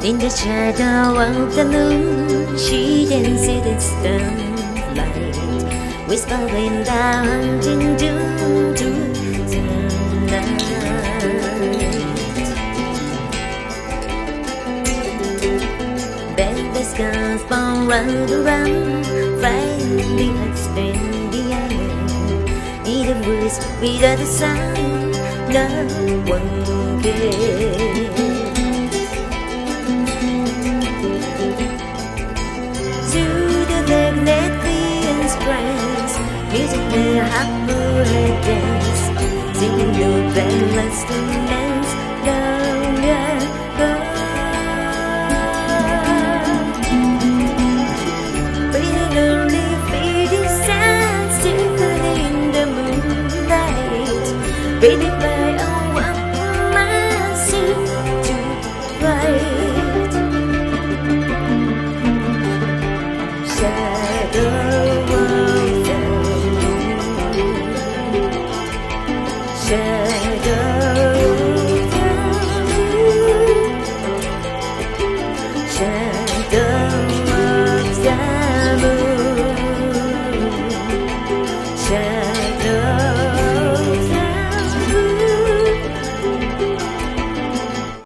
In the shadow of the moon, she dances in starlight, whispering down into the night. Then the skies fall round around, flying extend the air. In the woods without a sound, no one cares. Music will have a dance, singing your endless dance, go, go, go. Breathing only fading sounds, still in the moonlight, baby by a walk my suit to bright. Shadow.